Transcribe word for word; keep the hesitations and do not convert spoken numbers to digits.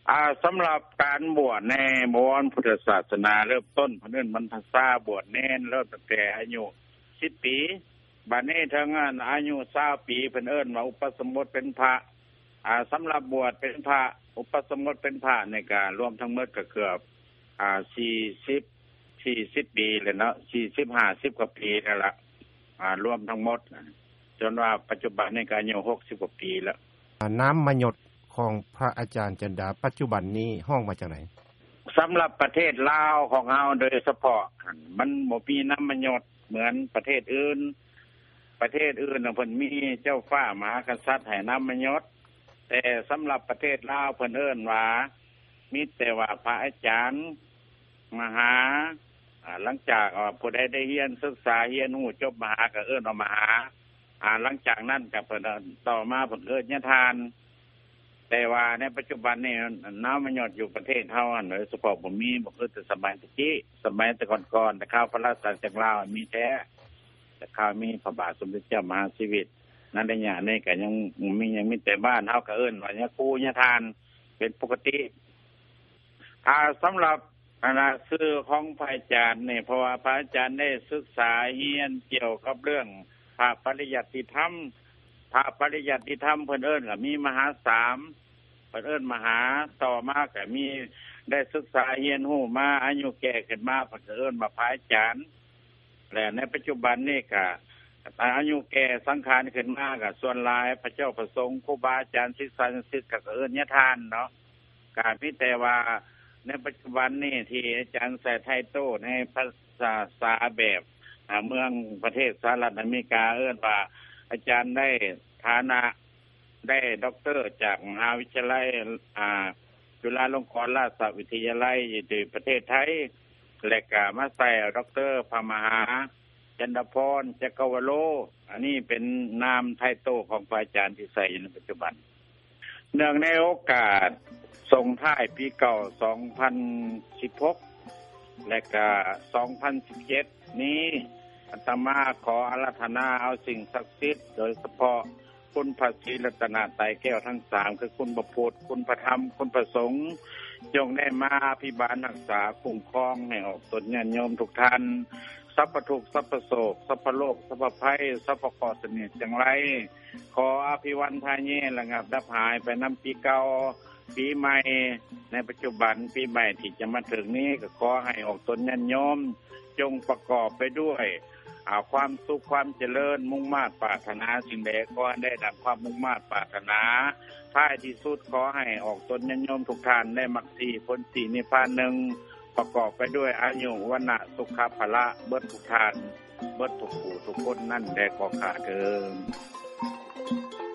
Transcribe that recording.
อ่าสำหรับการบวชในบวรพุทธศาสนาเริ่มต้นเพิ่นบรรพชาบวชเน้นเริ่มตั้งแต่อายุสิบปีบัดนี้ถึงอายุยี่สิบปีเพิ่นเอิ้นว่าอุปสมบทเป็นพระอ่าสำหรับบวชเป็นพระอุปสมบทเป็นพระในการรวมทั้งหมดก็เกือบอ่าสี่สิบ สี่สิบปีเลยเนาะสี่สิบ ห้าสิบกว่าปีนั่นล่ะอ่ารวมทั้งหมดจนว่าปัจจุบันนี้ก็อายุหกสิบกว่าปีแล้วน้ำมยศของพระอาจารย์จันดาปัจจุบันนี้ห้องมาจากไหนสำหรับประเทศลาวของเฮาโดยเฉพาะมันบ่มีน้ำมยศเหมือนประเทศอื่นประเทศอื่นเพิ่นมีเจ้าฟ้ามหากษัตริย์ให้น้ำมยศแต่สำหรับประเทศลาวเพิ่นเอิ้นว่ามีแต่ว่าพระอาจารย์มหาหลังจากผู้ใดได้เรียนศึกษาเรียนรู้จบมหาก็เอิ้นว่ามหาอ่าหลังจากนั้นก็เพิ่นต่อมาเพิ่นเอิ้นญาทานแต่ว่าในปัจจุบันนี้น้ำมันยอดอยู่ประเทศเฮาอันโดยเฉพาะบ่มีบ่คือแต่สมัยตะกี้สมัยแต่ก่อนๆแต่ข้าวพระราชาจักรลาวมีแท้แต่ข้าวมีพระบาทสมเด็จเจ้ามหาชีวิตนั่นได้ยะนี่ก็ยังมียังมีแต่บ้านเฮาก็เอิ้นว่าญาคูญาทานเป็นปกติอ่าสำหรับอันน่ะชื่อของพระอาจารย์นี่เพราะว่าพระอาจารย์ได้ศึกษาเรียนเกี่ยวกับเรื่องพระปริยัติธรรมพระปริยัติธรรมเพิ่นเอิ้นก็มีมหาสามเพิ่นเอิ้นมหาต่อมาก็มีได้ศึกษาเรียนรู้มาอายุแก่ขึ้นมาเพิ่นเอิ้นว่าพระอาจารย์และในปัจจุบันนี้ก็อายุแก่สังขารขึ้นมาก็ส่วนหลายพระเจ้าประสงค์ครูบาอาจารย์ศิษยานุศิษย์ก็เอิ้นญาทานเนาะก็มีแต่ว่าในปัจจุบันนี้ที่อาจารย์ใส่ไทโตในภาษาแบบเมืองประเทศสหรัฐอเมริกาเอิ้นว่าอาจารย์ได้ฐานะได้ด็อกเตอร์จากมหาวิทยาลัยอ่าจุฬาลงกรณราชวิทยาลัยในประเทศไทยและก็มาใส่ด็อกเตอร์พระมหาจันทพรจักรวโลอันนี้เป็นนามไทโตของพระอาจารย์ที่ใส่ในปัจจุบันเนื่องในโอกาสส่งท้ายปีเก่าสองพันสิบหกและก็สองพันสิบเจ็ดนี้อาตมาขออาราธนาเอาสิ่งศักดิ์สิทธิ์โดยเฉพาะคุณพระศรีรัตนตรัยแก้วทั้งสามคือคุณพระพุทธคุณพระธรรมคุณพระสงฆ์จงได้มาอภิบาลรักษาคุ้มครองให้ออกตนญาติโยมทุกท่านสัพพทุกข์สัพพโศกสัพพโลกสัพพภัยสัพพเคราะห์เสนียดจังไรขออภิวันทาเยระงับดับหายไปนำปีเก่าปีใหม่ในปัจจุบันปีใหม่ที่จะมาถึงนี้ก็ขอให้ออกตนญาติโยมจงประกอบไปด้วยอาความสุขความเจริญมุ่งมา่ปรารถนาสิ่งใดก็ได้ดังความมุ่งมา่ปรารถนาท้ายที่สุดขอให้ออกตนญาติโยมทุกท่านได้มรรคสี่ผลสี่นิพพานหนึ่งประกอบไปด้วยอายุวันนะสุขภละเบิดทุกท่านเบิดทุกผู้ทุกคนนั่นได้ขอข้าเถิด